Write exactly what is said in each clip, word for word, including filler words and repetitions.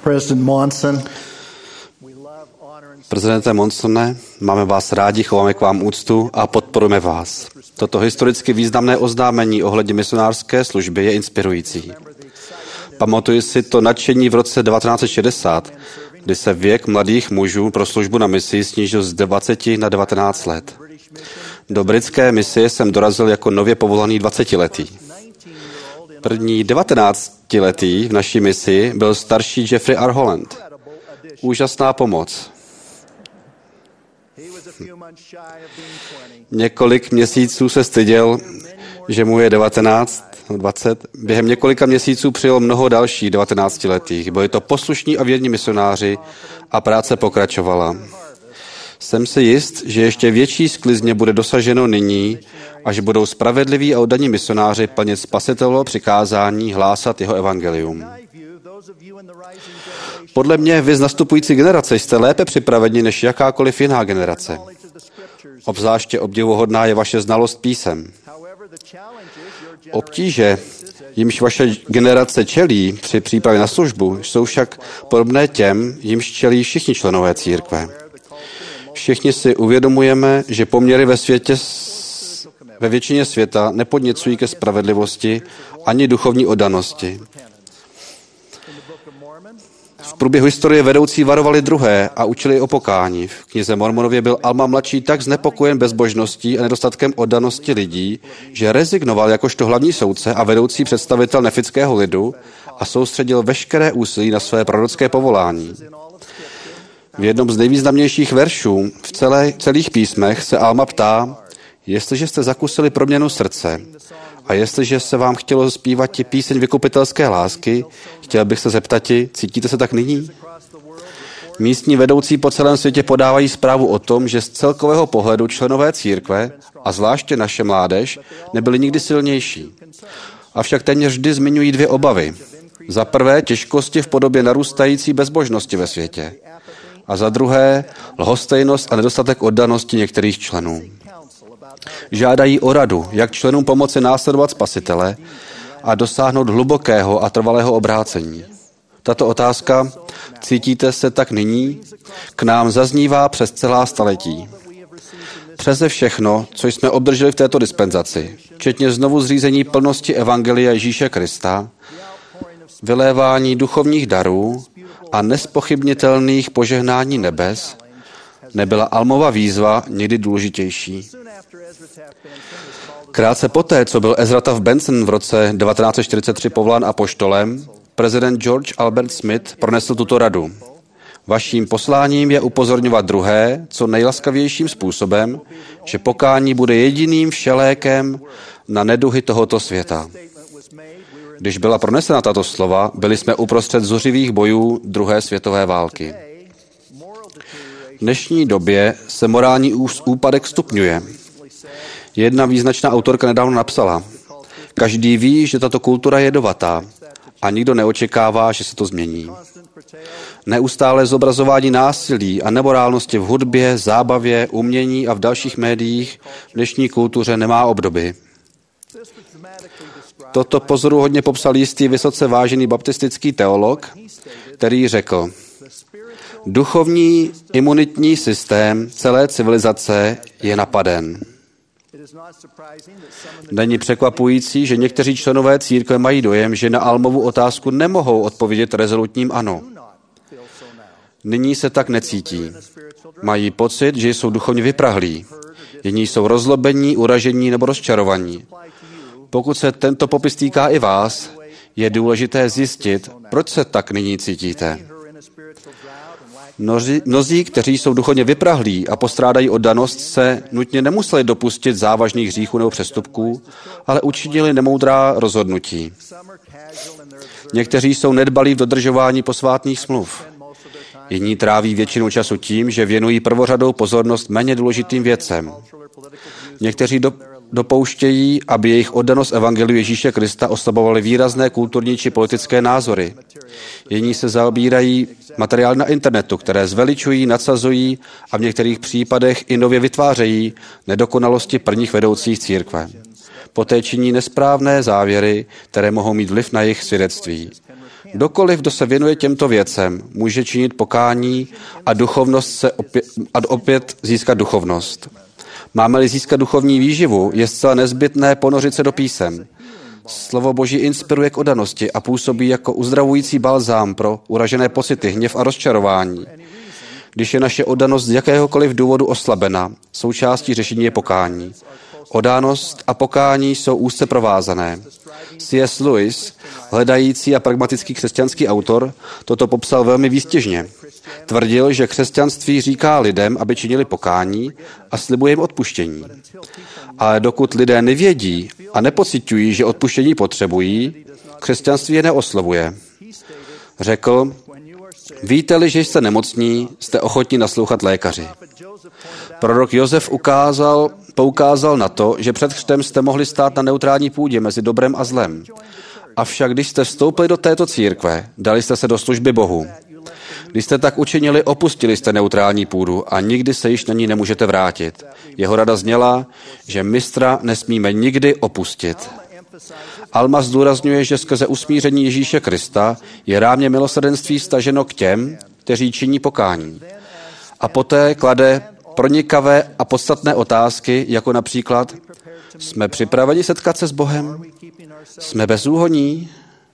President Monson. Prezidente Monsone, máme vás rádi, chováme k vám úctu a podporujeme vás. Toto historicky významné oznámení ohledně misionářské služby je inspirující. Pamatuji si to nadšení v roce devatenáct set šedesát, kdy se věk mladých mužů pro službu na misi snížil z dvaceti na devatenáct let. Do britské misie jsem dorazil jako nově povolaný dvacetiletý. První devatenáctiletý v naší misi byl starší Jeffrey R. Holland. Úžasná pomoc. Několik měsíců se styděl, že mu je devatenáct, dvacet. Během několika měsíců přijel mnoho dalších devatenáctiletých. Byli to poslušní a věrní misionáři a práce pokračovala. Jsem si jist, že ještě větší sklizně bude dosaženo nyní, až budou spravedliví a oddaní misionáři plnit spasitelovo přikázání hlásat jeho evangelium. Podle mě vy z nastupující generace jste lépe připraveni než jakákoliv jiná generace. Obzvláště obdivuhodná je vaše znalost písem. Obtíže, jimž vaše generace čelí při přípravě na službu, jsou však podobné těm, jimž čelí všichni členové církve. Všichni si uvědomujeme, že poměry ve světě, ve většině světa nepodněcují ke spravedlivosti ani duchovní oddanosti. V průběhu historie vedoucí varovali druhé a učili o pokání. V knize Mormonově byl Alma mladší tak znepokojen bezbožností a nedostatkem oddanosti lidí, že rezignoval jakožto hlavní soudce a vedoucí představitel nefického lidu a soustředil veškeré úsilí na své prorocké povolání. V jednom z nejvýznamnějších veršů v celé, celých písmech se Alma ptá, jestliže jste zakusili proměnu srdce a jestliže se vám chtělo zpívat ti píseň vykupitelské lásky, chtěl bych se zeptat, cítíte se tak nyní? Místní vedoucí po celém světě podávají zprávu o tom, že z celkového pohledu členové církve, a zvláště naše mládež, nebyli nikdy silnější. Avšak téměř vždy zmiňují dvě obavy. Za prvé těžkosti v podobě narůstající bezbožnosti ve světě. A za druhé lhostejnost a nedostatek oddanosti některých členů. Žádají o radu, jak členům pomoci následovat Spasitele a dosáhnout hlubokého a trvalého obrácení. Tato otázka, cítíte se tak nyní, k nám zaznívá přes celá staletí. Přeze všechno, co jsme obdrželi v této dispenzaci, včetně znovu zřízení plnosti Evangelia Ježíše Krista, vylévání duchovních darů a nespochybnitelných požehnání nebes, nebyla Almova výzva někdy důležitější. Krátce poté, co byl Ezra Taft Benson v roce devatenáct set čtyřicet tři povolán apoštolem, prezident George Albert Smith pronesl tuto radu. Vaším posláním je upozorňovat druhé, co nejlaskavějším způsobem, že pokání bude jediným všelékem na neduhy tohoto světa. Když byla pronesena tato slova, byli jsme uprostřed zuřivých bojů druhé světové války. V dnešní době se morální úpadek stupňuje. Jedna význačná autorka nedávno napsala, každý ví, že tato kultura je jedovatá a nikdo neočekává, že se to změní. Neustále zobrazování násilí a nemorálnosti v hudbě, zábavě, umění a v dalších médiích v dnešní kultuře nemá obdoby. Toto pozoruhodně popsal jistý vysoce vážený baptistický teolog, který řekl, duchovní imunitní systém celé civilizace je napaden. Není překvapující, že někteří členové církve mají dojem, že na Almovu otázku nemohou odpovědět rezolutním ano. Nyní se tak necítí. Mají pocit, že jsou duchovně vyprahlí. Jiní jsou rozlobení, uražení nebo rozčarovaní. Pokud se tento popis týká i vás, je důležité zjistit, proč se tak nyní cítíte. Mnozí, mnozí, kteří jsou duchovně vyprahlí a postrádají oddanost, se nutně nemuseli dopustit závažných hříchů nebo přestupků, ale učinili nemoudrá rozhodnutí. Někteří jsou nedbalí v dodržování posvátných smluv. Jiní tráví většinu času tím, že věnují prvořadou pozornost méně důležitým věcem. Někteří do, dopouštějí, aby jejich oddanost evangeliu Ježíše Krista oslabovaly výrazné kulturní či politické názory. Jiní se zaobírají materiály na internetu, které zveličují, nadsazují a v některých případech i nově vytvářejí nedokonalosti prvních vedoucích církve. Poté činí nesprávné závěry, které mohou mít vliv na jejich svědectví. Kdokoliv, kdo se věnuje těmto věcem, může činit pokání a duchovnost se opět, a opět získat duchovnost. Máme-li získat duchovní výživu, je zcela nezbytné ponořit se do písem. Slovo Boží inspiruje k oddanosti a působí jako uzdravující balzám pro uražené pocity, hněv a rozčarování. Když je naše oddanost z jakéhokoliv důvodu oslabena, součástí řešení je pokání. Oddanost a pokání jsou úzce provázané. C S Lewis, hledající a pragmatický křesťanský autor, toto popsal velmi výstěžně. Tvrdil, že křesťanství říká lidem, aby činili pokání a slibuje jim odpuštění. Ale dokud lidé nevědí a nepociťují, že odpuštění potřebují, křesťanství je neoslovuje. Řekl, víte-li, že jste nemocní, jste ochotní naslouchat lékaři. Prorok Josef ukázal, poukázal na to, že před křtem jste mohli stát na neutrální půdě mezi dobrem a zlem. Avšak když jste vstoupili do této církve, dali jste se do služby Bohu. Když jste tak učinili, opustili jste neutrální půdu a nikdy se již na ní nemůžete vrátit. Jeho rada zněla, že mistra nesmíme nikdy opustit. Alma zdůrazňuje, že skrze usmíření Ježíše Krista je rámě milosrdenství staženo k těm, kteří činí pokání. A poté klade pronikavé a podstatné otázky, jako například: jsme připraveni setkat se s Bohem? Jsme bezúhonní?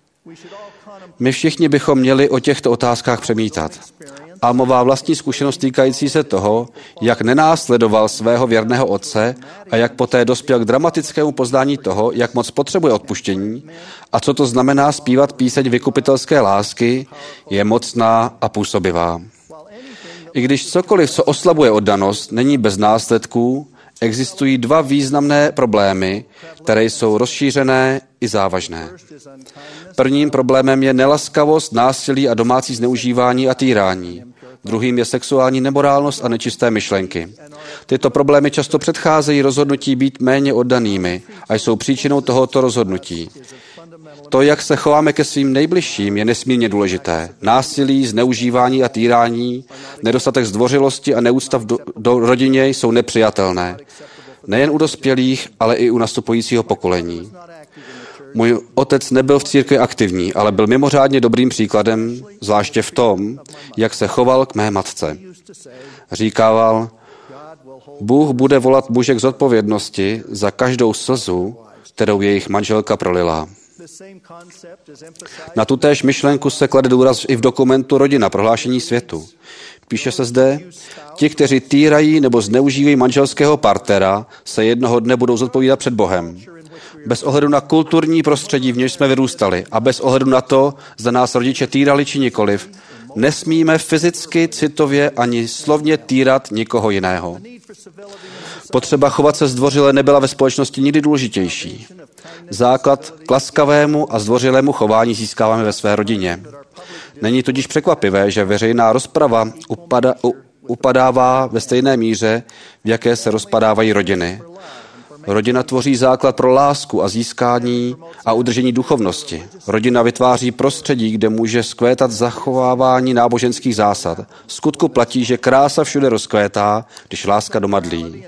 My všichni bychom měli o těchto otázkách přemítat. Almová vlastní zkušenost týkající se toho, jak nenásledoval svého věrného otce a jak poté dospěl k dramatickému poznání toho, jak moc potřebuje odpuštění a co to znamená zpívat píseň vykupitelské lásky, je mocná a působivá. I když cokoliv, co oslabuje oddanost, není bez následků, existují dva významné problémy, které jsou rozšířené i závažné. Prvním problémem je nelaskavost, násilí a domácí zneužívání a týrání. Druhým je sexuální nemorálnost a nečisté myšlenky. Tyto problémy často předcházejí rozhodnutí být méně oddanými a jsou příčinou tohoto rozhodnutí. To, jak se chováme ke svým nejbližším, je nesmírně důležité. Násilí, zneužívání a týrání, nedostatek zdvořilosti a neúcta v do, do rodině jsou nepřijatelné. Nejen u dospělých, ale i u nastupujícího pokolení. Můj otec nebyl v církvi aktivní, ale byl mimořádně dobrým příkladem, zvláště v tom, jak se choval k mé matce. Říkával, Bůh bude volat muže k zodpovědnosti za každou slzu, kterou jejich manželka prolila. Na tutéž myšlenku se klade důraz i v dokumentu Rodina, prohlášení světu. Píše se zde, ti, kteří týrají nebo zneužívají manželského partnera, se jednoho dne budou zodpovídat před Bohem. Bez ohledu na kulturní prostředí, v němž jsme vyrůstali, a bez ohledu na to, zda nás rodiče týrali či nikoliv, nesmíme fyzicky, citově ani slovně týrat nikoho jiného. Potřeba chovat se zdvořile nebyla ve společnosti nikdy důležitější. Základ k laskavému a zdvořilému chování získáváme ve své rodině. Není tudíž překvapivé, že veřejná rozprava upada, u, upadává ve stejné míře, v jaké se rozpadávají rodiny. Rodina tvoří základ pro lásku a získání a udržení duchovnosti. Rodina vytváří prostředí, kde může zkvétat zachovávání náboženských zásad. V skutku platí, že krása všude rozkvétá, když láska doma dlí.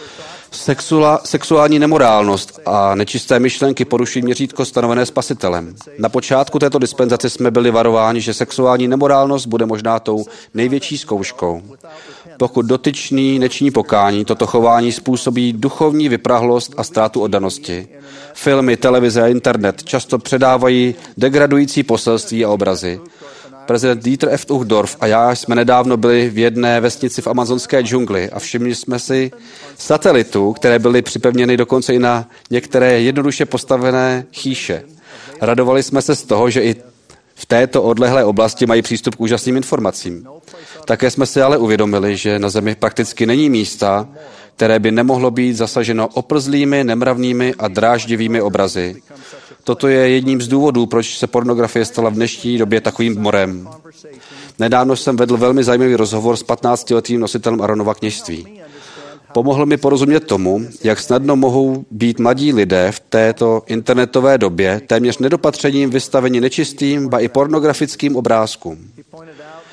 Sexua, sexuální nemorálnost a nečisté myšlenky porušují měřítko stanovené Spasitelem. Na počátku této dispenzace jsme byli varováni, že sexuální nemorálnost bude možná tou největší zkouškou. Pokud dotyčný nečiní pokání, toto chování způsobí duchovní vyprahlost a ztrátu oddanosti. Filmy, televize a internet často předávají degradující poselství a obrazy. Prezident Dieter F. Uchtdorf a já jsme nedávno byli v jedné vesnici v amazonské džungli a všimli jsme si satelitů, které byly připevněny dokonce i na některé jednoduše postavené chýše. Radovali jsme se z toho, že i v této odlehlé oblasti mají přístup k úžasným informacím. Také jsme si ale uvědomili, že na Zemi prakticky není místa, které by nemohlo být zasaženo oplzlými, nemravnými a dráždivými obrazy. Toto je jedním z důvodů, proč se pornografie stala v dnešní době takovým morem. Nedávno jsem vedl velmi zajímavý rozhovor s patnáctiletým nositelem Aaronova kněžství. Pomohl mi porozumět tomu, jak snadno mohou být mladí lidé v této internetové době téměř nedopatřením vystaveni nečistým, ba i pornografickým obrázkům.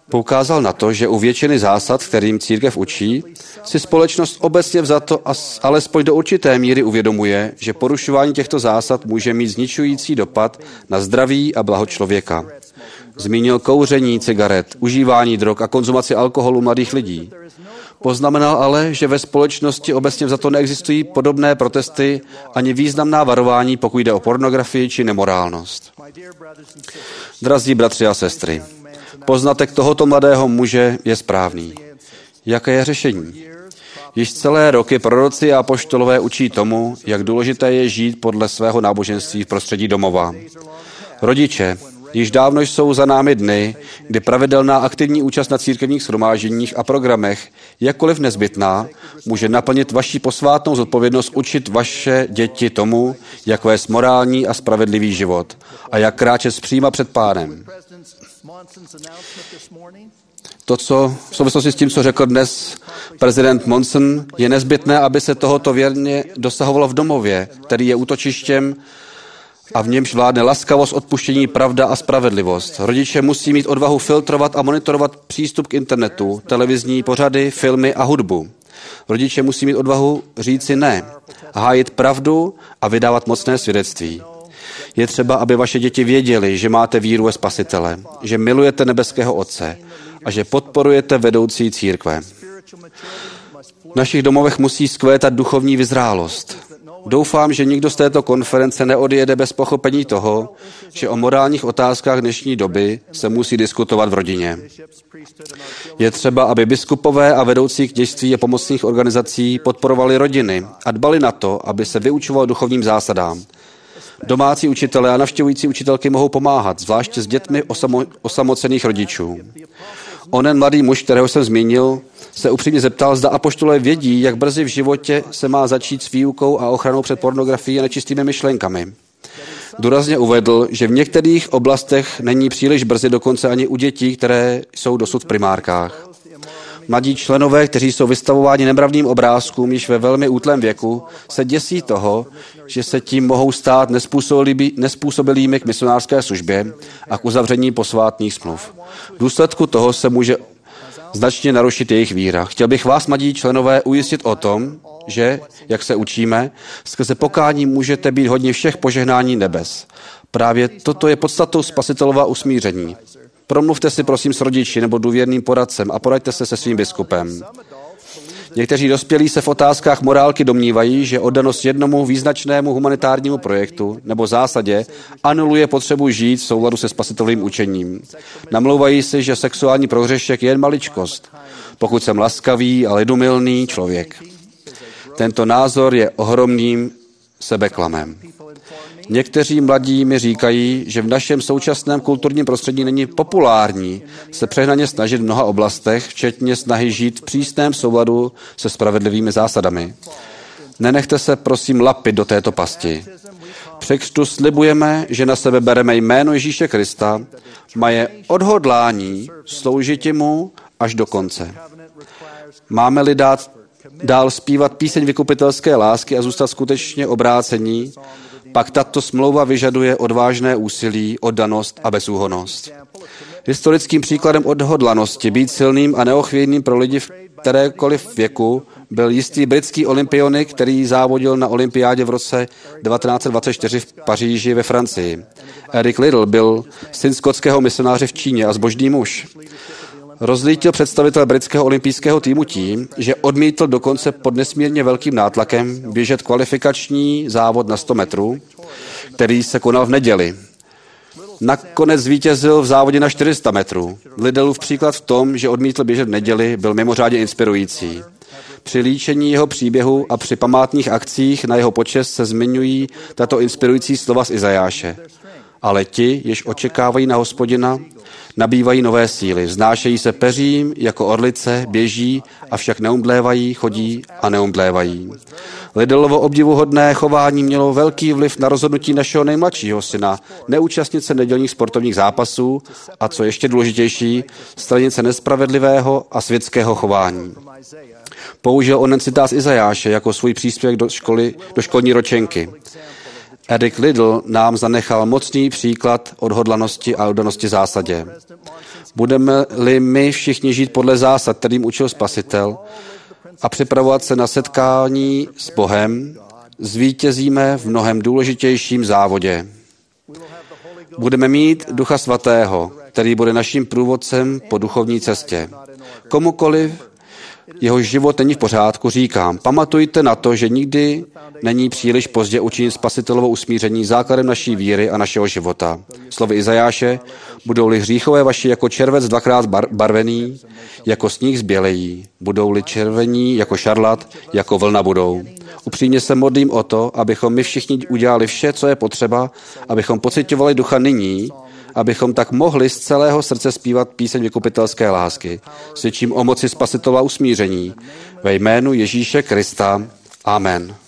Poukázal na to, že u většiny zásad, kterým církev učí, si společnost obecně vzato alespoň do určité míry uvědomuje, že porušování těchto zásad může mít zničující dopad na zdraví a blaho člověka. Zmínil kouření cigaret, užívání drog a konzumaci alkoholu mladých lidí. Poznamenal ale, že ve společnosti obecně vzato neexistují podobné protesty ani významná varování, pokud jde o pornografii či nemorálnost. Drazí bratři a sestry, poznatek tohoto mladého muže je správný. Jaké je řešení? Již celé roky proroci a apoštolové učí tomu, jak důležité je žít podle svého náboženství v prostředí domova. Rodiče, již dávno jsou za námi dny, kdy pravidelná aktivní účast na církevních shromážděních a programech, jakkoliv nezbytná, může naplnit vaši posvátnou zodpovědnost učit vaše děti tomu, jak vést morální a spravedlivý život a jak kráčet zpříma před Pánem. To, co v souvislosti s tím, co řekl dnes prezident Monson, je nezbytné, aby se tohoto věrně dosahovalo v domově, který je útočištěm a v němž vládne laskavost, odpuštění, pravda a spravedlivost. Rodiče musí mít odvahu filtrovat a monitorovat přístup k internetu, televizní pořady, filmy a hudbu. Rodiče musí mít odvahu říci ne, hájit pravdu a vydávat mocné svědectví. Je třeba, aby vaše děti věděli, že máte víru ve Spasitele, že milujete nebeského Otce a že podporujete vedoucí církve. V našich domovech musí zkvétat duchovní vyzrálost. Doufám, že nikdo z této konference neodjede bez pochopení toho, že o morálních otázkách dnešní doby se musí diskutovat v rodině. Je třeba, aby biskupové a vedoucí kněžství a pomocných organizací podporovali rodiny a dbali na to, aby se vyučovalo duchovním zásadám. Domácí učitelé a navštěvující učitelky mohou pomáhat, zvláště s dětmi osamo- osamocených rodičů. Onen mladý muž, kterého jsem zmínil, se upřímně zeptal, zda apoštolé vědí, jak brzy v životě se má začít s výukou a ochranou před pornografií a nečistými myšlenkami. Důrazně uvedl, že v některých oblastech není příliš brzy, dokonce ani u dětí, které jsou dosud v primárkách. Mladí členové, kteří jsou vystavováni nemravným obrázkům již ve velmi útlém věku, se děsí toho, že se tím mohou stát nespůsobilými k misionářské službě a k uzavření posvátných smluv. V důsledku toho se může značně narušit jejich víra. Chtěl bych vás, mladí členové, ujistit o tom, že, jak se učíme, skrze pokání můžete být hodni všech požehnání nebes. Právě toto je podstatou Spasitelova usmíření. Promluvte si prosím s rodiči nebo důvěrným poradcem a poraďte se se svým biskupem. Někteří dospělí se v otázkách morálky domnívají, že oddanost jednomu význačnému humanitárnímu projektu nebo zásadě anuluje potřebu žít v souladu se spasitelovým učením. Namlouvají si, že sexuální prohřešek je jen maličkost, pokud jsem laskavý a lidumilný člověk. Tento názor je ohromným sebeklamem. Někteří mladí mi říkají, že v našem současném kulturním prostředí není populární se přehnaně snažit v mnoha oblastech, včetně snahy žít v přísném souladu se spravedlivými zásadami. Nenechte se prosím lapit do této pasti. Při křtu slibujeme, že na sebe bereme jméno Ježíše Krista, maje odhodlání sloužit mu až do konce. Máme-li dát dál zpívat píseň vykupitelské lásky a zůstat skutečně obrácení, pak tato smlouva vyžaduje odvážné úsilí, oddanost a bezúhonnost. Historickým příkladem odhodlanosti být silným a neochvějným pro lidi v kterékoliv věku byl jistý britský olympionik, který závodil na olympiádě v roce devatenáct set dvacet čtyři v Paříži ve Francii. Eric Liddell byl syn skotského misionáře v Číně a zbožný muž. Rozlítil představitel britského olympijského týmu tím, že odmítl dokonce pod nesmírně velkým nátlakem běžet kvalifikační závod na sto metrů, který se konal v neděli. Nakonec zvítězil v závodě na čtyři sta metrů. Liddellův příklad v tom, že odmítl běžet v neděli, byl mimořádně inspirující. Při líčení jeho příběhu a při památných akcích na jeho počest se zmiňují tato inspirující slova z Izajáše. Ale ti, jež očekávají na Hospodina, nabývají nové síly, vznášejí se peřím jako orlice, běží, avšak neumdlévají, chodí a neumdlévají. Liddellovo obdivuhodné chování mělo velký vliv na rozhodnutí našeho nejmladšího syna neúčastnit se nedělních sportovních zápasů a, co ještě důležitější, stranit se nespravedlivého a světského chování. Použil onen citát z Izajáše jako svůj příspěvek do, školy, do školní ročenky. Eric Liddell nám zanechal mocný příklad odhodlanosti a oddanosti zásadě. Budeme-li my všichni žít podle zásad, kterým učil Spasitel, a připravovat se na setkání s Bohem, zvítězíme v mnohem důležitějším závodě. Budeme mít Ducha Svatého, který bude naším průvodcem po duchovní cestě. Komukoliv jeho život není v pořádku, říkám, pamatujte na to, že nikdy není příliš pozdě učinit Spasitelovo usmíření základem naší víry a našeho života. Slovy Izajáše, budou-li hříchové vaši jako červec dvakrát barvený, jako sníh zbělejí, budou-li červení jako šarlat, jako vlna budou. Upřímně se modlím o to, abychom my všichni udělali vše, co je potřeba, abychom pociťovali Ducha nyní, abychom tak mohli z celého srdce zpívat píseň vykupitelské lásky. Svědčím o moci Spasitelova usmíření. Ve jménu Ježíše Krista. Amen.